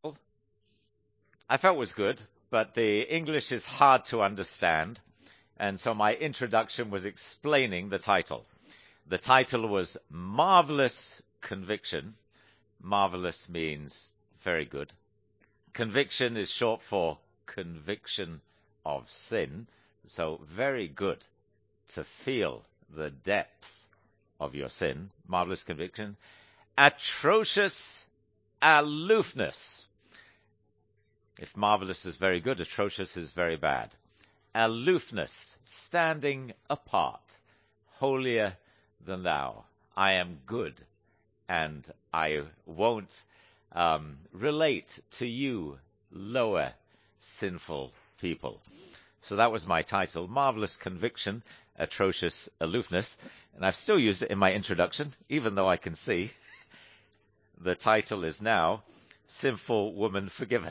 I felt was good, but the English is hard to understand, and so my introduction was explaining the title. The title was Marvelous Conviction. Marvelous means very good. Conviction is short for conviction of sin, so very good to feel the depth of your sin. Marvelous conviction. Atrocious aloofness. If marvelous is very good, atrocious is very bad. Aloofness, standing apart, holier than thou. I am good, and I won't relate to you lower sinful people. So that was my title, Marvelous Conviction, Atrocious Aloofness. And I've still used it in my introduction, even though I can see the title is now Sinful Woman Forgiven.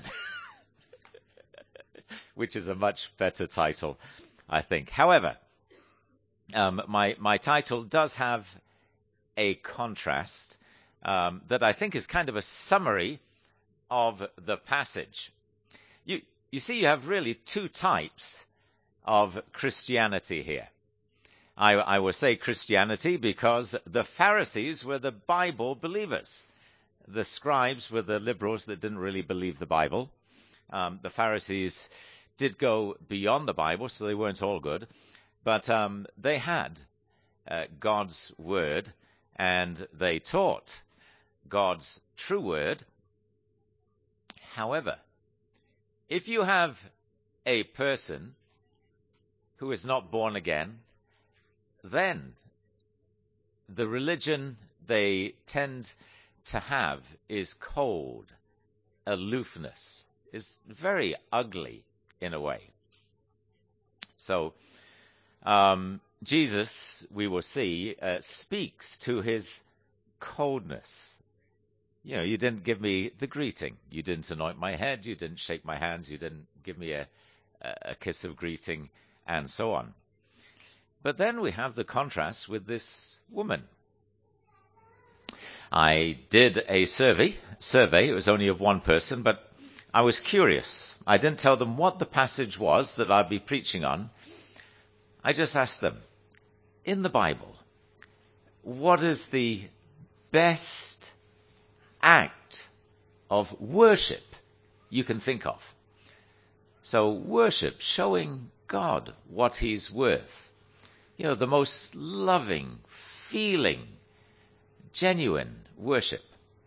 Which is a much better title, I think. However, my title does have a contrast that I think is kind of a summary of the passage. You see, you have really two types of Christianity here. I will say Christianity because the Pharisees were the Bible believers. The scribes were the liberals that didn't really believe the Bible. The Pharisees did go beyond the Bible, so they weren't all good. But they had God's word, and they taught God's true word. However, if you have a person who is not born again, then the religion they tend to have is cold, aloofness, is very ugly in a way. So Jesus, we will see, speaks to his coldness. You know, you didn't give me the greeting. You didn't anoint my head. You didn't shake my hands. You didn't give me a kiss of greeting, and so on. But then we have the contrast with this woman. I did a survey. It was only of one person, but I was curious. I didn't tell them what the passage was that I'd be preaching on. I just asked them, in the Bible, what is the best act of worship you can think of? So worship, showing God what he's worth. You know, the most loving, feeling, genuine worship.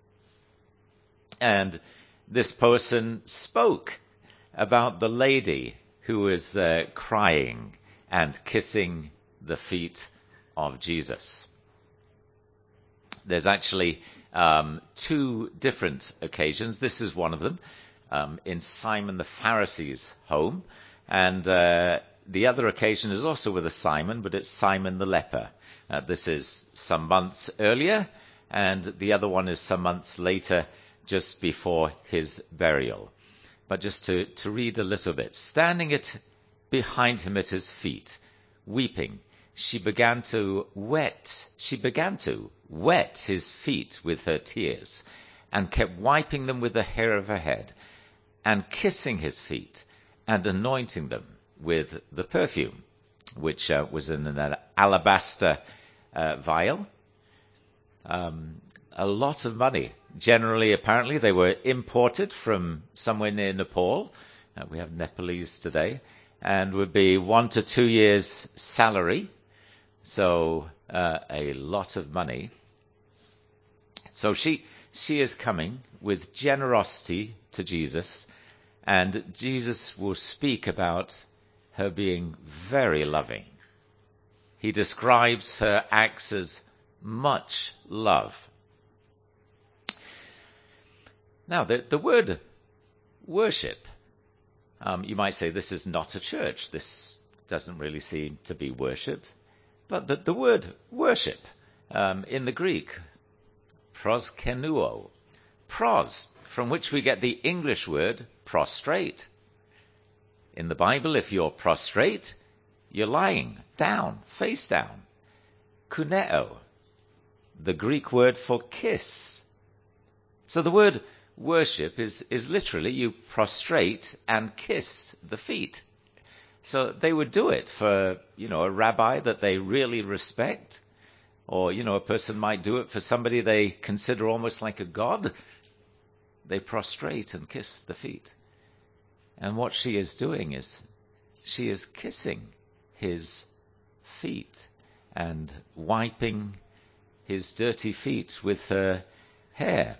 And this person spoke about the lady who was crying and kissing the feet of Jesus. There's actually two different occasions. This is one of them, in Simon the Pharisee's home. And the other occasion is also with a Simon, but it's Simon the leper. This is some months earlier, and the other one is some months later, just before his burial. But just to read a little bit. Standing behind him at his feet, weeping, she began to wet his feet with her tears, and kept wiping them with the hair of her head, and kissing his feet, and anointing them with the perfume, which was in an alabaster vial. A lot of money. Generally, apparently, they were imported from somewhere near Nepal. We have Nepalese today, and would be 1 to 2 years' salary. So a lot of money. So she is coming with generosity to Jesus, and Jesus will speak about her being very loving. He describes her acts as much love. Now, the word worship, you might say this is not a church. This doesn't really seem to be worship. But the word worship in the Greek, proskenuo, pros, from which we get the English word prostrate. In the Bible, if you're prostrate, you're lying down, face down. Kuneo, the Greek word for kiss. So the word worship is literally you prostrate and kiss the feet. So they would do it for, a rabbi that they really respect, or, a person might do it for somebody they consider almost like a god. They prostrate and kiss the feet. And what she is doing is she is kissing his feet and wiping his dirty feet with her hair.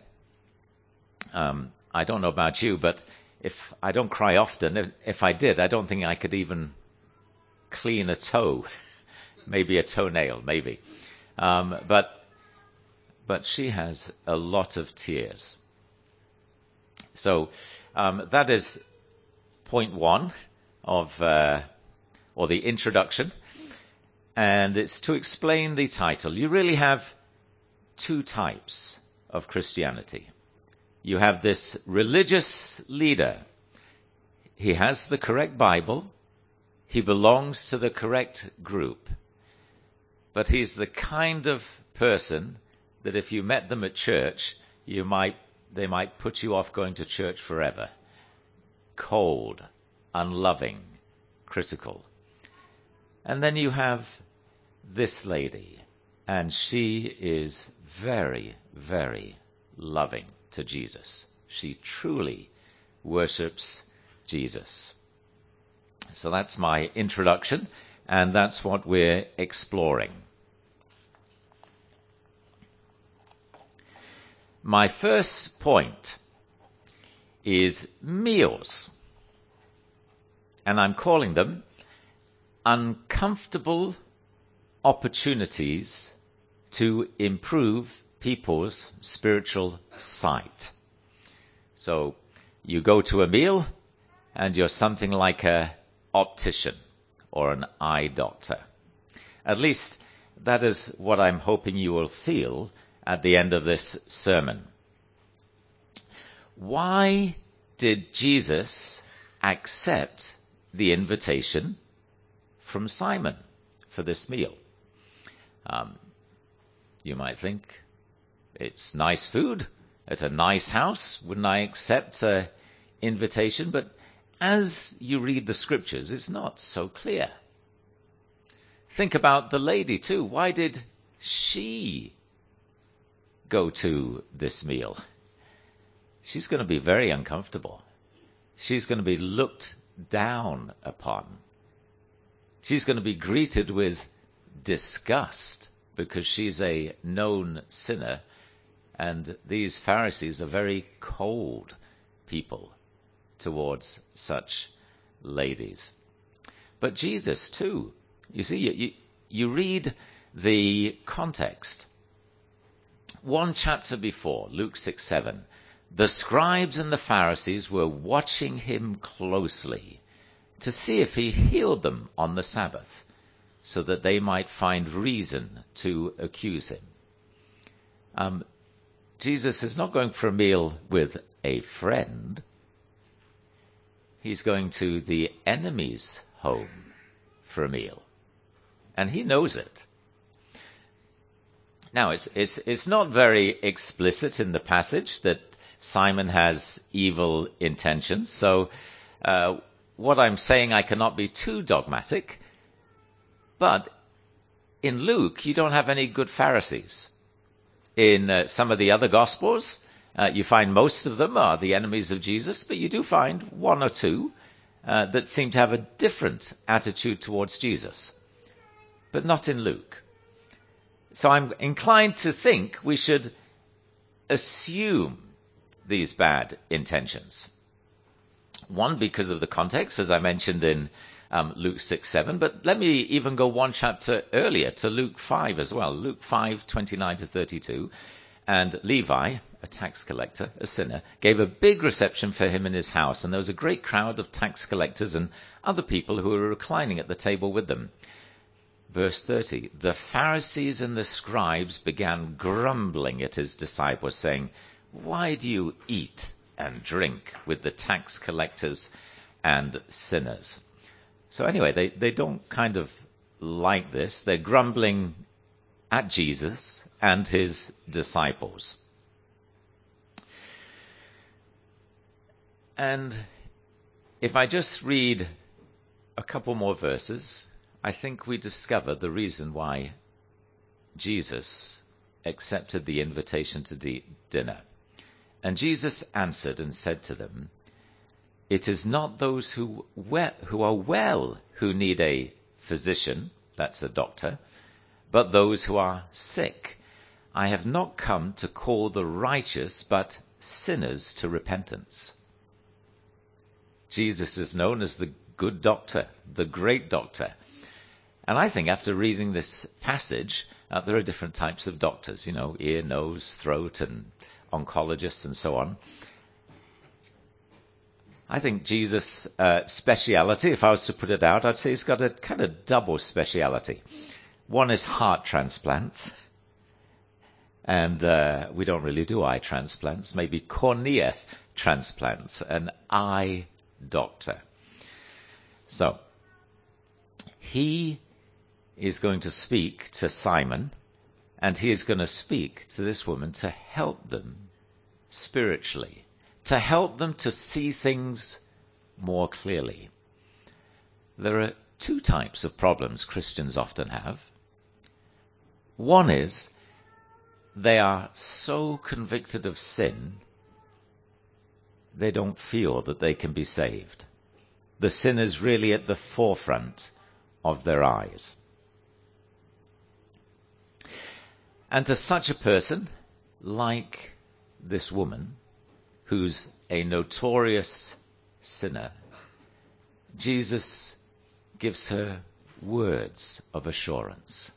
I don't know about you, but if I don't cry often, if I did, I don't think I could even clean a toe, maybe a toenail, maybe. But she has a lot of tears. So that is point one of, or the introduction, and it's to explain the title. You really have two types of Christianity. You have this religious leader. He has the correct Bible. He belongs to the correct group. But he's the kind of person that if you met them at church, they might put you off going to church forever. Cold, unloving, critical. And then you have this lady, and she is very, very loving to Jesus. She truly worships Jesus. So that's my introduction, and that's what we're exploring. My first point is meals, and I'm calling them uncomfortable opportunities to improve people's spiritual sight. So you go to a meal and you're something like an optician or an eye doctor. At least that is what I'm hoping you will feel at the end of this sermon. Why did Jesus accept the invitation from Simon for this meal? You might think, it's nice food at a nice house. Wouldn't I accept an invitation? But as you read the scriptures, it's not so clear. Think about the lady too. Why did she go to this meal? She's going to be very uncomfortable. She's going to be looked down upon. She's going to be greeted with disgust because she's a known sinner, and these Pharisees are very cold people towards such ladies. But Jesus too, you see, you read the context. One chapter before, Luke 6:7, the scribes and the Pharisees were watching him closely to see if he healed them on the Sabbath, so that they might find reason to accuse him. Jesus is not going for a meal with a friend. He's going to the enemy's home for a meal. And he knows it. Now, it's not very explicit in the passage that Simon has evil intentions. So what I'm saying, I cannot be too dogmatic. But in Luke, you don't have any good Pharisees. In some of the other Gospels, you find most of them are the enemies of Jesus, but you do find one or two that seem to have a different attitude towards Jesus. But not in Luke. So I'm inclined to think we should assume these bad intentions. One, because of the context, as I mentioned in Luke 6:7, but let me even go one chapter earlier to Luke 5 as well. Luke 5:29-32, and Levi, a tax collector, a sinner, gave a big reception for him in his house, and there was a great crowd of tax collectors and other people who were reclining at the table with them. Verse 30, the Pharisees and the scribes began grumbling at his disciples, saying, why do you eat and drink with the tax collectors and sinners? So anyway, they don't kind of like this. They're grumbling at Jesus and his disciples. And if I just read a couple more verses, I think we discover the reason why Jesus accepted the invitation to dinner. And Jesus answered and said to them, "It is not those who are well who need a physician," that's a doctor, "but those who are sick. I have not come to call the righteous, but sinners to repentance." Jesus is known as the good doctor, the great doctor. And I think after reading this passage, there are different types of doctors, ear, nose, throat, and oncologists and so on. I think Jesus' speciality, if I was to put it out, I'd say he's got a kind of double speciality. One is heart transplants, and we don't really do eye transplants, maybe cornea transplants, an eye doctor. So, he is going to speak to Simon, and he is going to speak to this woman to help them spiritually, to help them to see things more clearly. There are two types of problems Christians often have. One is they are so convicted of sin, they don't feel that they can be saved. The sin is really at the forefront of their eyes. And to such a person, like this woman, who's a notorious sinner, Jesus gives her words of assurance.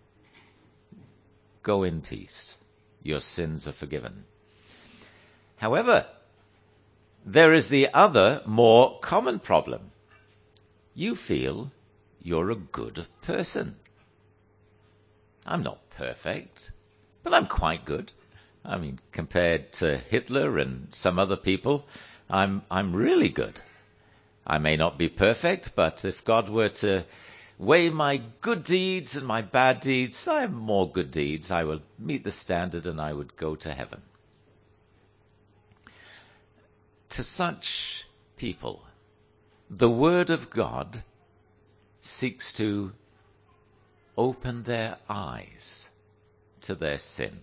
Go in peace. Your sins are forgiven. However, there is the other, more common problem. You feel you're a good person. I'm not perfect, but I'm quite good. I mean, compared to Hitler and some other people, I'm really good. I may not be perfect, but if God were to weigh my good deeds and my bad deeds, I have more good deeds. I will meet the standard and I would go to heaven. To such people, the Word of God seeks to open their eyes to their sin.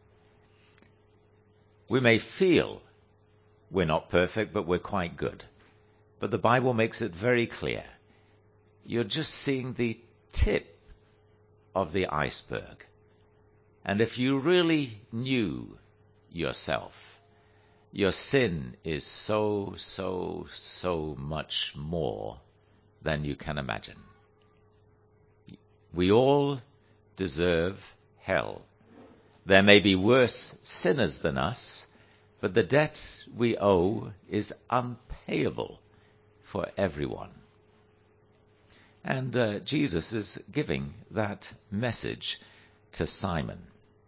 We may feel we're not perfect, but we're quite good. But the Bible makes it very clear. You're just seeing the tip of the iceberg. And if you really knew yourself, your sin is so much more than you can imagine. We all deserve hell. There may be worse sinners than us, but the debt we owe is unpayable for everyone. And Jesus is giving that message to Simon.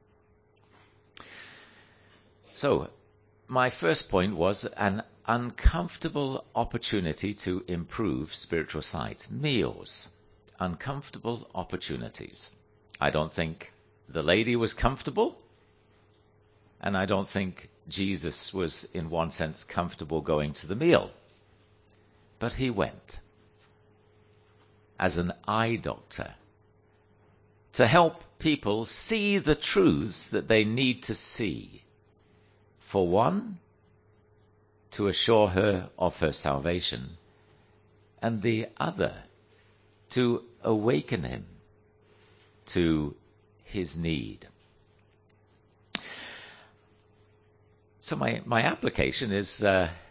So, my first point was an uncomfortable opportunity to improve spiritual sight. Meals. Uncomfortable opportunities. I don't think the lady was comfortable, and I don't think Jesus was, in one sense, comfortable going to the meal. But he went as an eye doctor to help people see the truths that they need to see. For one, to assure her of her salvation, and the other, to awaken him to his need. So my application is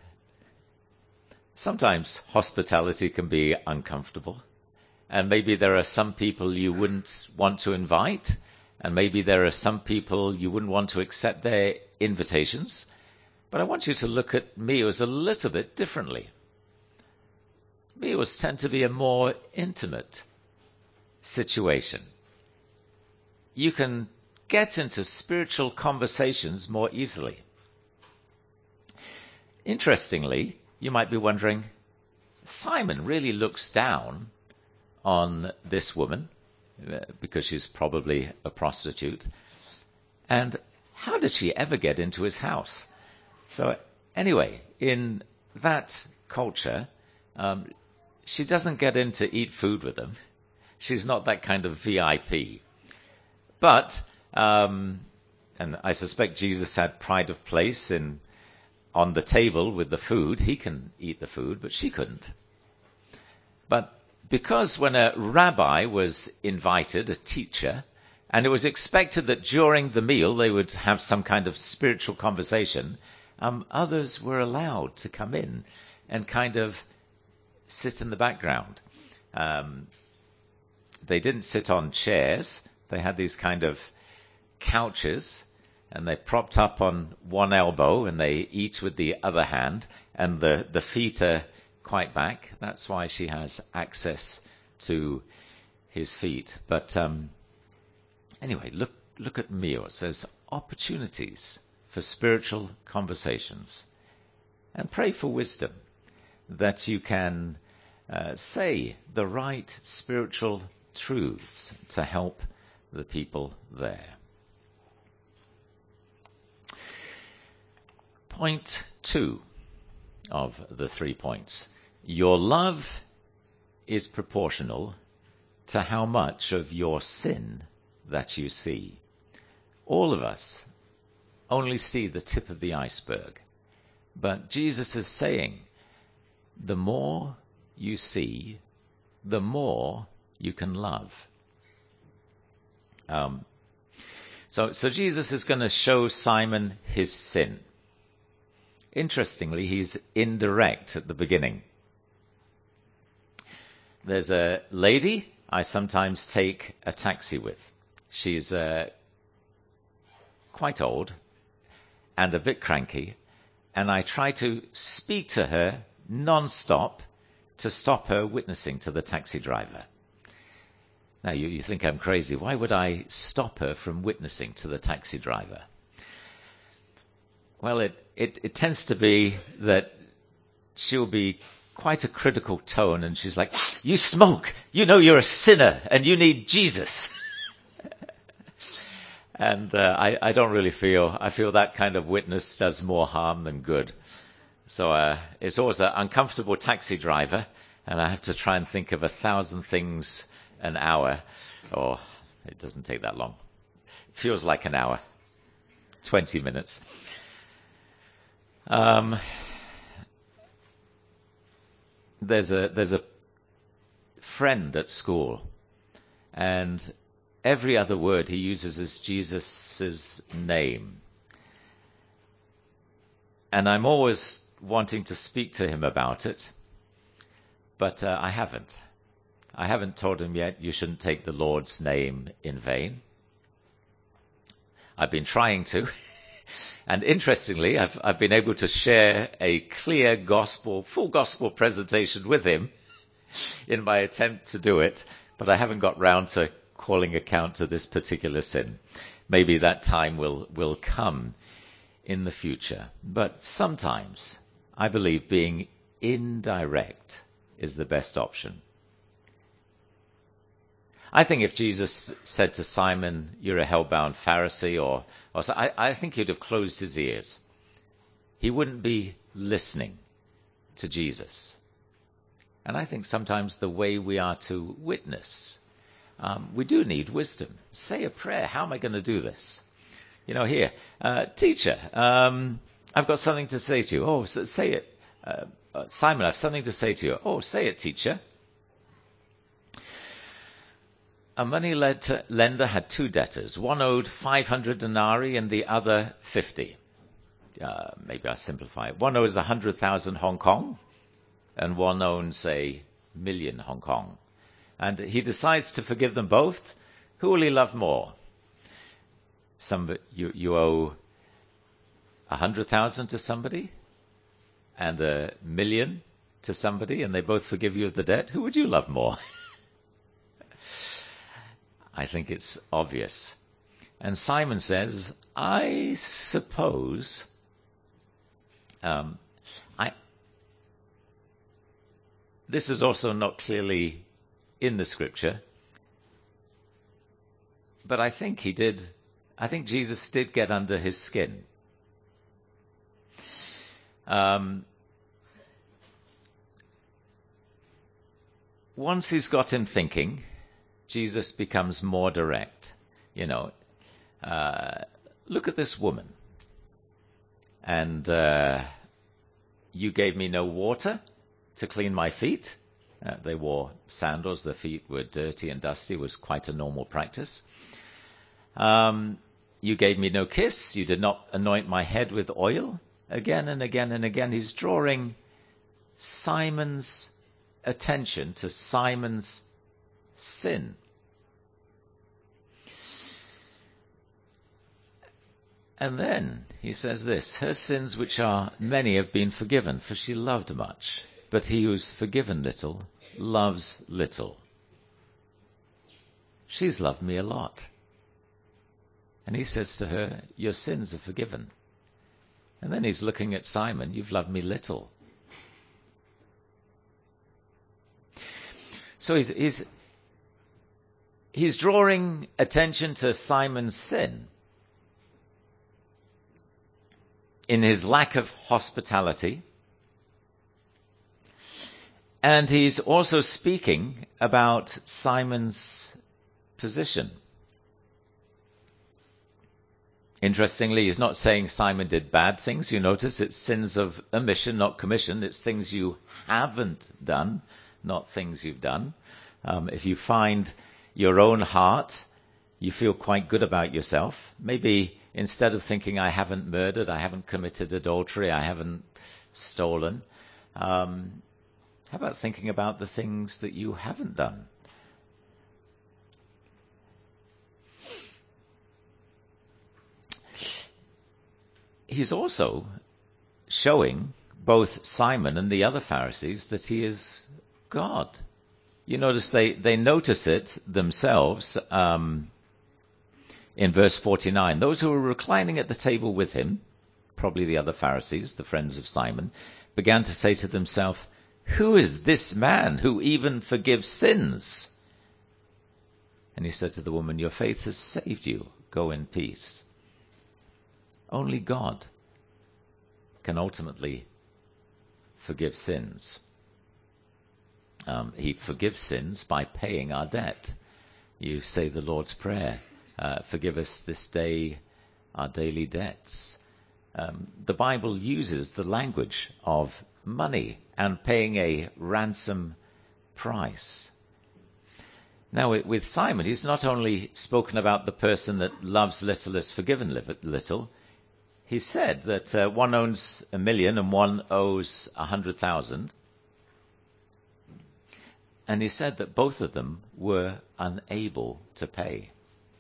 sometimes hospitality can be uncomfortable, and maybe there are some people you wouldn't want to invite, and maybe there are some people you wouldn't want to accept their invitations, but I want you to look at meals a little bit differently. Meals tend to be a more intimate situation. You can get into spiritual conversations more easily. Interestingly, you might be wondering, Simon really looks down on this woman because she's probably a prostitute. And how did she ever get into his house? So anyway, in that culture, she doesn't get in to eat food with them. She's not that kind of VIP. But, and I suspect Jesus had pride of place on the table with the food. He can eat the food, but she couldn't. But because when a rabbi was invited, a teacher, and it was expected that during the meal they would have some kind of spiritual conversation, others were allowed to come in and kind of sit in the background. They didn't sit on chairs. They had these kind of couches, and they propped up on one elbow, and they eat with the other hand, and the feet are quite back. That's why she has access to his feet. But anyway, look at meals. There's opportunities for spiritual conversations. And pray for wisdom that you can say the right spiritual truths to help the people there. Point 2 of the 3 points. Your love is proportional to how much of your sin that you see. All of us only see the tip of the iceberg. But Jesus is saying, the more you see, the more you can love. So Jesus is going to show Simon his sin. Interestingly, he's indirect at the beginning. There's a lady I sometimes take a taxi with. She's quite old and a bit cranky, and I try to speak to her non-stop to stop her witnessing to the taxi driver. Now, you think I'm crazy. Why would I stop her from witnessing to the taxi driver? Well, it tends to be that she'll be quite a critical tone, and she's like, you smoke, you know you're a sinner, and you need Jesus. And I don't really I feel that kind of witness does more harm than good. So it's always an uncomfortable taxi driver, and I have to try and think of 1,000 things an hour. Or it doesn't take that long. It feels like an hour. 20 minutes. There's a friend at school, and every other word he uses is Jesus' name. And I'm always wanting to speak to him about it, but I haven't. I haven't told him yet you shouldn't take the Lord's name in vain. I've been trying to. And interestingly, I've been able to share a clear full gospel presentation with him in my attempt to do it, but I haven't got round to calling account to this particular sin. Maybe that time will come in the future. But sometimes I believe being indirect is the best option. I think if Jesus said to Simon, you're a hell-bound Pharisee, or so, I think he'd have closed his ears. He wouldn't be listening to Jesus. And I think sometimes the way we are to witness, we do need wisdom. Say a prayer. How am I going to do this? Here, teacher, I've got something to say to you. Oh, so say it. Simon, I have something to say to you. Oh, say it, teacher. A money lender had 2 debtors. One owed 500 denarii and the other 50. Maybe I simplify it. One owes 100,000 Hong Kong and one owns a million Hong Kong. And he decides to forgive them both. Who will he love more? You owe 100,000 to somebody and a million to somebody, and they both forgive you of the debt. Who would you love more? I think it's obvious. And Simon says, I suppose, this is also not clearly in the scripture, but I think Jesus did get under his skin. once he's got him thinking, Jesus becomes more direct. Look at this woman. And you gave me no water to clean my feet. They wore sandals. Their feet were dirty and dusty. It was quite a normal practice. You gave me no kiss. You did not anoint my head with oil. Again and again and again, he's drawing Simon's attention to Simon's sin. And then he says this, her sins which are many have been forgiven, for she loved much. But he who's forgiven little loves little. She's loved me a lot. And he says to her, your sins are forgiven. And then he's looking at Simon, you've loved me little. So he's drawing attention to Simon's sin in his lack of hospitality. And he's also speaking about Simon's position. Interestingly, he's not saying Simon did bad things. You notice it's sins of omission, not commission. It's things you haven't done, not things you've done. If you find your own heart, you feel quite good about yourself. Maybe instead of thinking, I haven't murdered, I haven't committed adultery, I haven't stolen, how about thinking about the things that you haven't done? He's also showing both Simon and the other Pharisees that he is God. You notice they notice it themselves in verse 49. Those who were reclining at the table with him, probably the other Pharisees, the friends of Simon, began to say to themselves, who is this man who even forgives sins? And he said to the woman, your faith has saved you. Go in peace. Only God can ultimately forgive sins. He forgives sins by paying our debt. You say the Lord's Prayer, forgive us this day our daily debts. The Bible uses the language of money and paying a ransom price. Now, with Simon, he's not only spoken about the person that loves little is forgiven little. He said that one owns 1,000,000 and one owes 100,000. And he said that both of them were unable to pay.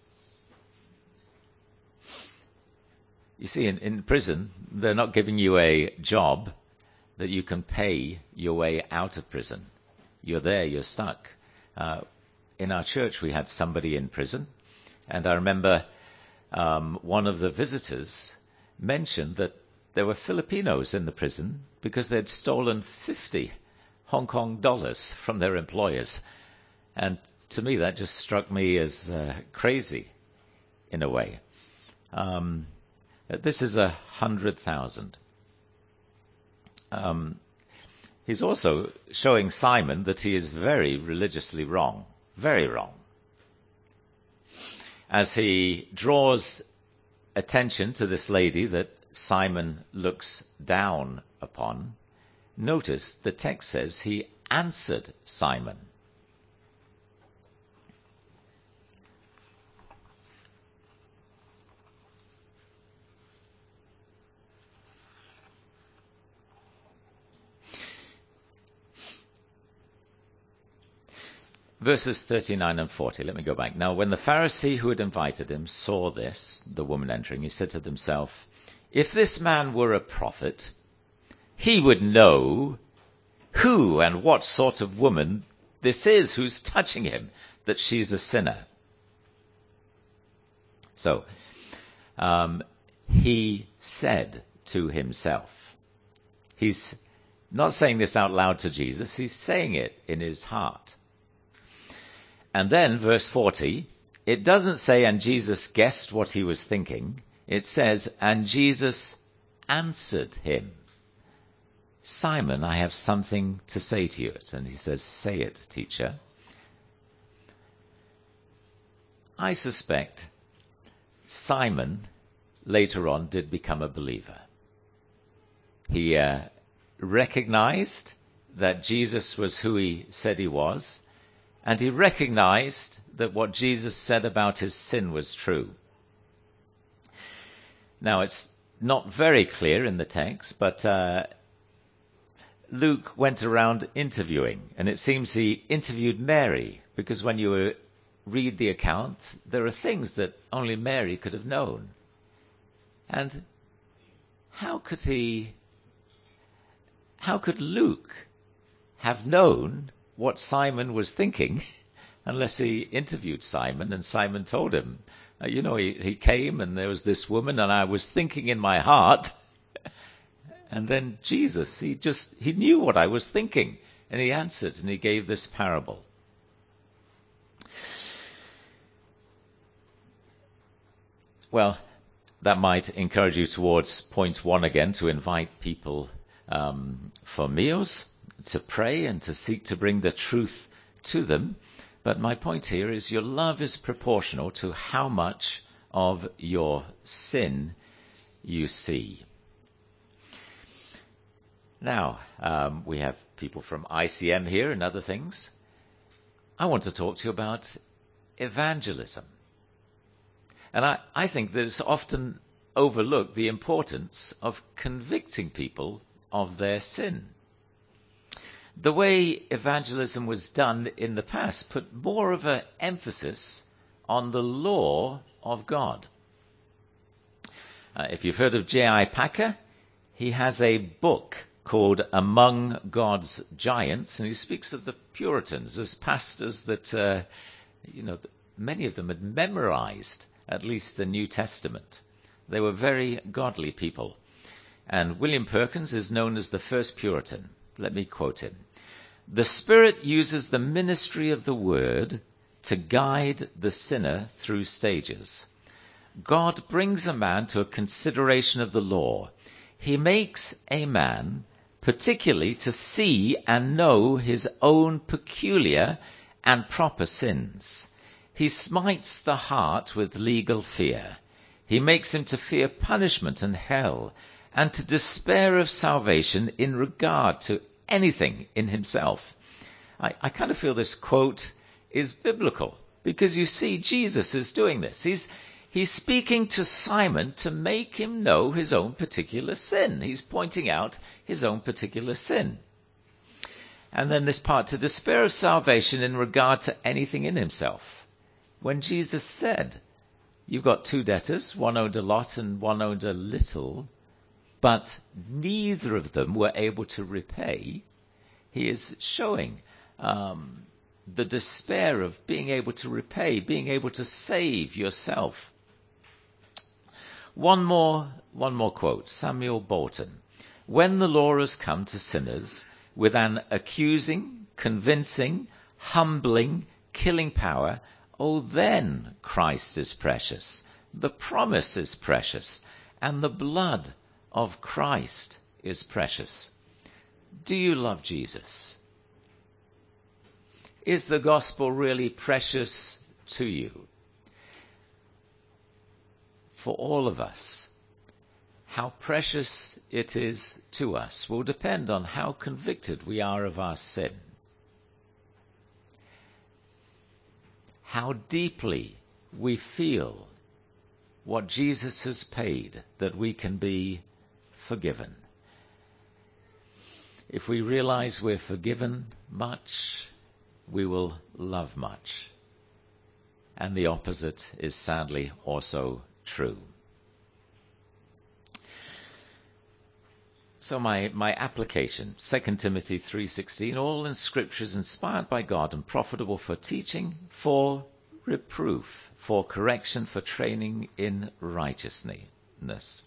You see, in prison, they're not giving you a job that you can pay your way out of prison. You're there, you're stuck. In our church, we had somebody in prison, and I remember one of the visitors mentioned that there were Filipinos in the prison because they'd stolen 50 Hong Kong dollars from their employers. And to me, that just struck me as crazy in a way. This is 100,000. He's also showing Simon that he is very religiously wrong, very wrong. As he draws attention to this lady that Simon looks down upon, notice the text says he answered Simon. Verses 39 and 40. Let me go back. Now, when the Pharisee who had invited him saw this, the woman entering, he said to himself, if this man were a prophet, he would know who and what sort of woman this is who's touching him, that she's a sinner. So, he said to himself. He's not saying this out loud to Jesus, he's saying it in his heart. And then, verse 40, it doesn't say, and Jesus guessed what he was thinking. It says, and Jesus answered him, Simon, I have something to say to you. And he says, say it, teacher. I suspect Simon later on did become a believer. He recognized that Jesus was who he said he was, and he recognized that what Jesus said about his sin was true. Now, it's not very clear in the text, but Luke went around interviewing, and it seems he interviewed Mary, because when you read the account, there are things that only Mary could have known. And how could Luke have known what Simon was thinking unless he interviewed Simon and Simon told him, he came and there was this woman and I was thinking in my heart. And then Jesus, he knew what I was thinking, and he answered and he gave this parable. Well, that might encourage you towards point 1 again, to invite people for meals, to pray and to seek to bring the truth to them. But my point here is your love is proportional to how much of your sin you see. Now, we have people from ICM here and other things. I want to talk to you about evangelism. And I think that it's often overlooked the importance of convicting people of their sin. The way evangelism was done in the past put more of an emphasis on the law of God. If you've heard of J.I. Packer, he has a book called Among God's Giants, and he speaks of the Puritans as pastors that, many of them had memorized at least the New Testament. They were very godly people. And William Perkins is known as the first Puritan. Let me quote him. The Spirit uses the ministry of the Word to guide the sinner through stages. God brings a man to a consideration of the law. He makes a man particularly to see and know his own peculiar and proper sins. He smites the heart with legal fear. He makes him to fear punishment and hell, and to despair of salvation in regard to anything in himself. I kind of feel this quote is biblical, because you see Jesus is doing this. He's speaking to Simon to make him know his own particular sin. He's pointing out his own particular sin. And then this part, to despair of salvation in regard to anything in himself. When Jesus said, you've got 2 debtors, one owed a lot and one owed a little, but neither of them were able to repay, he is showing the despair of being able to repay, being able to save yourself. One more quote, Samuel Bolton. When the law has come to sinners with an accusing, convincing, humbling, killing power, oh, then Christ is precious. The promise is precious, and the blood of Christ is precious. Do you love Jesus? Is the gospel really precious to you? For all of us, how precious it is to us will depend on how convicted we are of our sin. How deeply we feel what Jesus has paid that we can be forgiven. If we realize we're forgiven much, we will love much. And the opposite is sadly also true. So my application, 2 Timothy 3:16, all in Scripture is inspired by God and profitable for teaching, for reproof, for correction, for training in righteousness.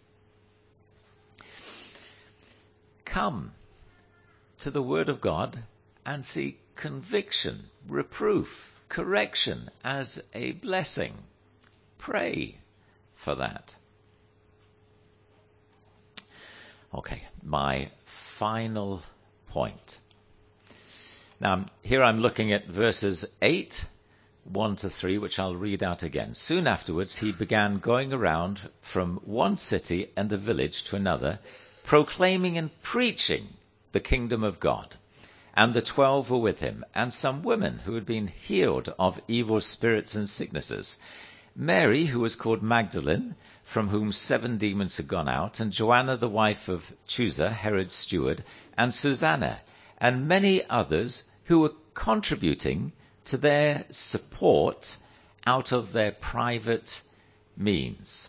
Come to the Word of God and see conviction, reproof, correction as a blessing. Pray for that. Okay, my final point. Now, here I'm looking at verses 8, 1 to 3, which I'll read out again. Soon afterwards, he began going around from one city and a village to another, proclaiming and preaching the kingdom of God. And the 12 were with him, and some women who had been healed of evil spirits and sicknesses. Mary, who was called Magdalene, from whom 7 demons had gone out, and Joanna, the wife of Chuza, Herod's steward, and Susanna, and many others who were contributing to their support out of their private means.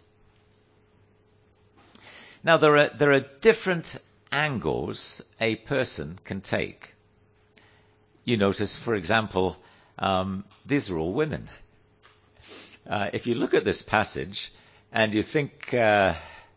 Now, there are different angles a person can take. You notice, for example, these are all women. If you look at this passage and you think the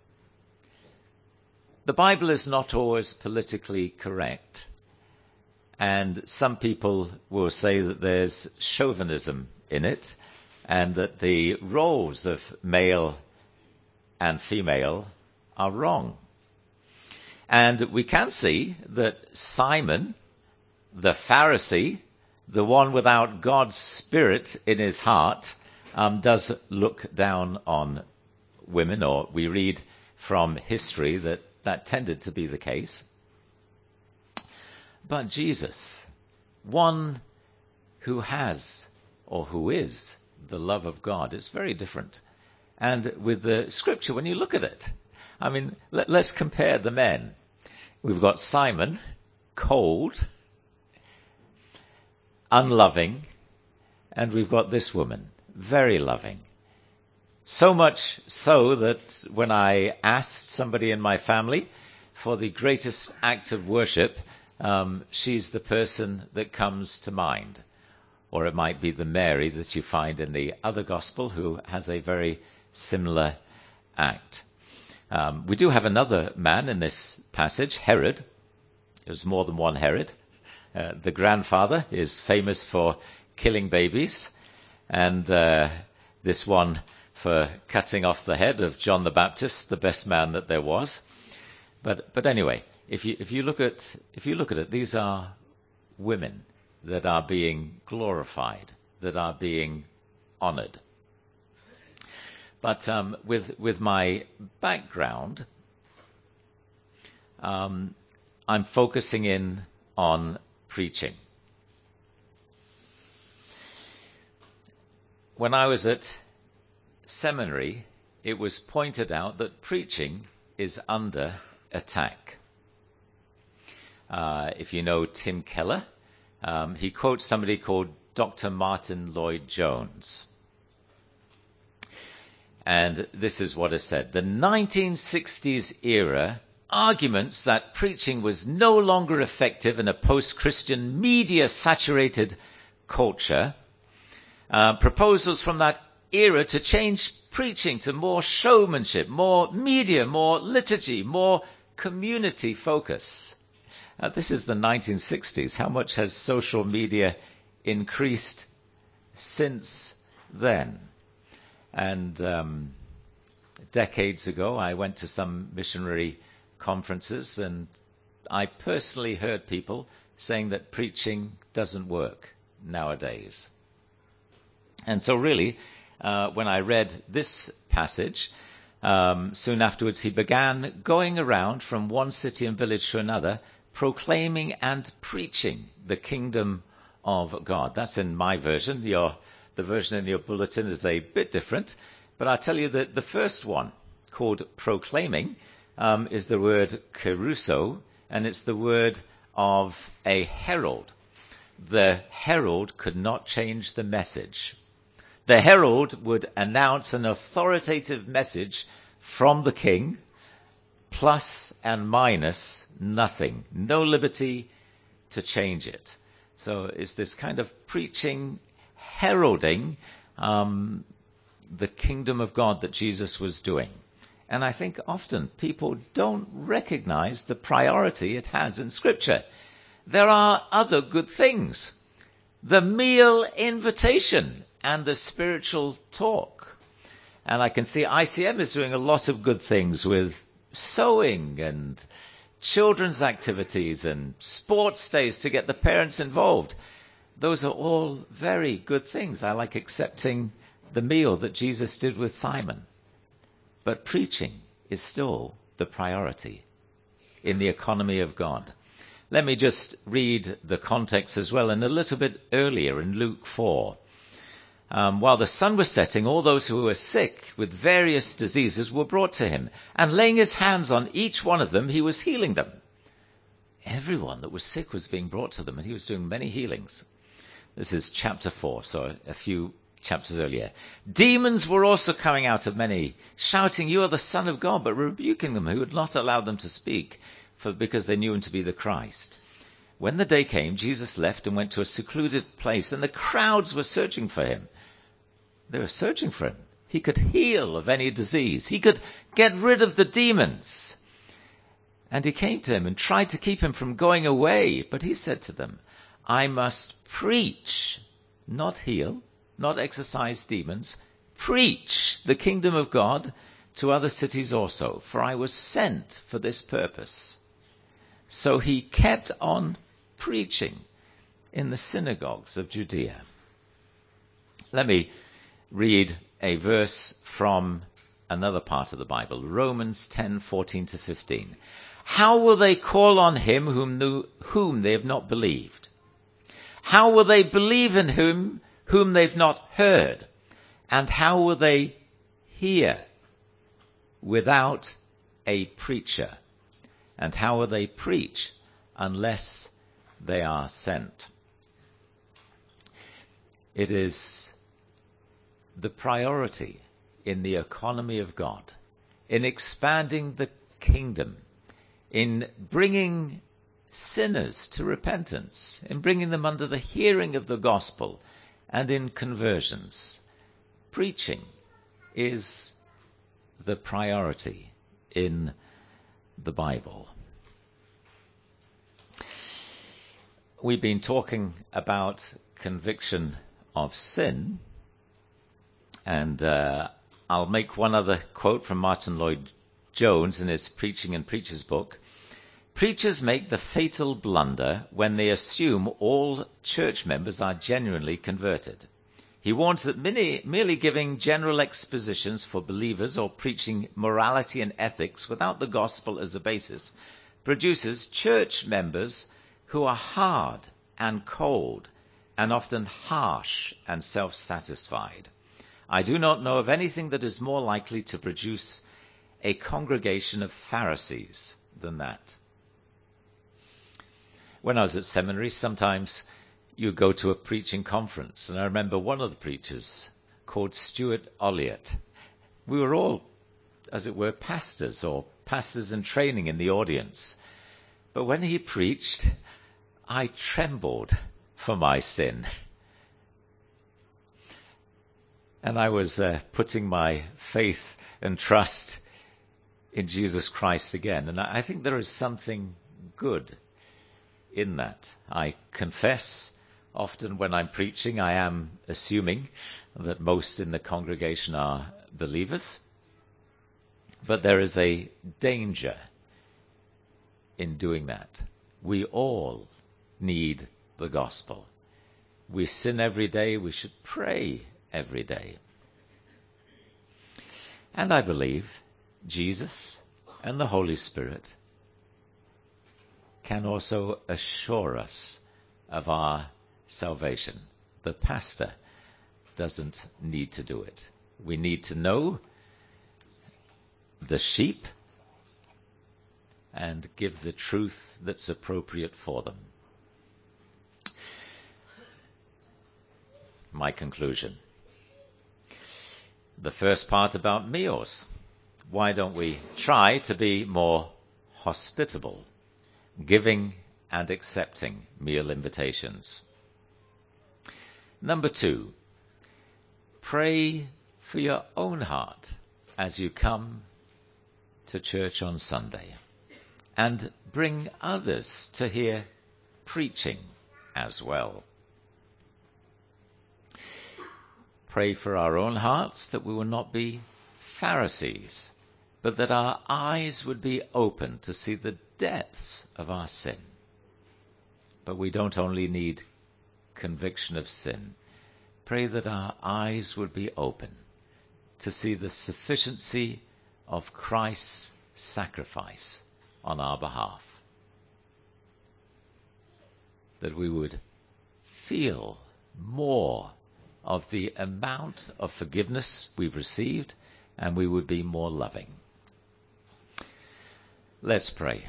Bible is not always politically correct, and some people will say that there's chauvinism in it, and that the roles of male and female are wrong. And we can see that Simon, the Pharisee, the one without God's Spirit in his heart, does look down on women, or we read from history that tended to be the case. But Jesus, one who has or who is the love of God, is very different. And with the scripture, when you look at it, I mean, let's compare the men. We've got Simon, cold, unloving, and we've got this woman, very loving. So much so that when I asked somebody in my family for the greatest act of worship, she's the person that comes to mind. Or it might be the Mary that you find in the other gospel, who has a very similar act. We do have another man in this passage, Herod. There's more than one Herod. The grandfather is famous for killing babies, and this one for cutting off the head of John the Baptist, the best man that there was. But anyway, if you look at it, these are women that are being glorified, that are being honored. But with my background, I'm focusing in on preaching. When I was at seminary, it was pointed out that preaching is under attack. If you know Tim Keller, he quotes somebody called Dr. Martin Lloyd-Jones. And this is what is said. The 1960s era arguments that preaching was no longer effective in a post-Christian media-saturated culture, proposals from that era to change preaching to more showmanship, more media, more liturgy, more community focus. This is the 1960s. How much has social media increased since then? And decades ago, I went to some missionary conferences, and I personally heard people saying that preaching doesn't work nowadays. And so really, when I read this passage, soon afterwards he began going around from one city and village to another, proclaiming and preaching the kingdom of God. That's in my version. The version in your bulletin is a bit different, but I'll tell you that the first one, called proclaiming, is the word keruso, and it's the word of a herald. The herald could not change the message. The herald would announce an authoritative message from the king, plus and minus nothing, no liberty to change it. So it's this kind of preaching, heralding the kingdom of God that Jesus was doing. And I think often people don't recognize the priority it has in Scripture. There are other good things. The meal invitation and the spiritual talk. And I can see ICM is doing a lot of good things with sowing and children's activities and sports days to get the parents involved. Those are all very good things. I like accepting the meal that Jesus did with Simon. But preaching is still the priority in the economy of God. Let me just read the context as well, and a little bit earlier in Luke 4. While the sun was setting, all those who were sick with various diseases were brought to him, and laying his hands on each one of them, he was healing them. Everyone that was sick was being brought to them, and he was doing many healings. This is chapter 4, so a few chapters earlier. Demons were also coming out of many, shouting, "You are the Son of God," but rebuking them who would not allow them to speak, because they knew him to be the Christ. When the day came, Jesus left and went to a secluded place, and the crowds were searching for him. They were searching for him. He could heal of any disease. He could get rid of the demons. And he came to him and tried to keep him from going away. But he said to them, "I must preach, not heal, not exorcise demons, preach the kingdom of God to other cities also, for I was sent for this purpose." So he kept on preaching in the synagogues of Judea. Let me read a verse from another part of the Bible, Romans 10:14-15. How will they call on him whom they have not believed? How will they believe in whom they've not heard? And how will they hear without a preacher? And how will they preach unless they are sent? It is the priority in the economy of God, in expanding the kingdom, in bringing sinners to repentance, in bringing them under the hearing of the gospel, and in conversions. Preaching is the priority in the Bible. We've been talking about conviction of sin, and I'll make one other quote from Martin Lloyd-Jones in his Preaching and Preachers book. Preachers make the fatal blunder when they assume all church members are genuinely converted. He warns that merely giving general expositions for believers or preaching morality and ethics without the gospel as a basis produces church members who are hard and cold and often harsh and self-satisfied. I do not know of anything that is more likely to produce a congregation of Pharisees than that. When I was at seminary, sometimes you go to a preaching conference, and I remember one of the preachers called Stuart Olliott. We were all, as it were, pastors or pastors in training in the audience. But when he preached, I trembled for my sin. And I was putting my faith and trust in Jesus Christ again. And I think there is something good in that. I confess often when I'm preaching, I am assuming that most in the congregation are believers. But there is a danger in doing that. We all need the gospel. We sin every day. We should pray every day. And I believe Jesus and the Holy Spirit can also assure us of our salvation. The pastor doesn't need to do it. We need to know the sheep and give the truth that's appropriate for them. My conclusion. The first part about meals. Why don't we try to be more hospitable, giving and accepting meal invitations? Number 2, pray for your own heart as you come to church on Sunday, and bring others to hear preaching as well. Pray for our own hearts that we will not be Pharisees, but that our eyes would be open to see the depths of our sin. But we don't only need conviction of sin. Pray that our eyes would be open to see the sufficiency of Christ's sacrifice on our behalf. That we would feel more of the amount of forgiveness we've received, and we would be more loving. Let's pray.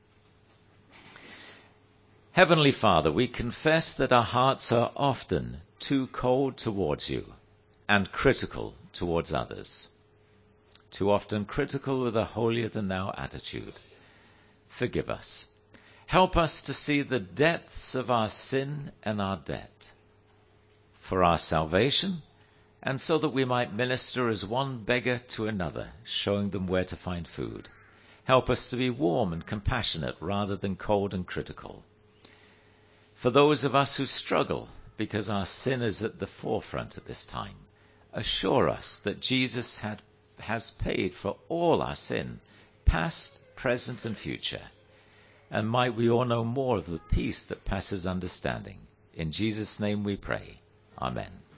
Heavenly Father, we confess that our hearts are often too cold towards you and critical towards others. Too often critical with a holier-than-thou attitude. Forgive us. Help us to see the depths of our sin and our debt for our salvation, and so that we might minister as one beggar to another, showing them where to find food. Help us to be warm and compassionate rather than cold and critical. For those of us who struggle because our sin is at the forefront at this time, assure us that Jesus has paid for all our sin, past, present, and future. And might we all know more of the peace that passes understanding. In Jesus' name we pray. Amen.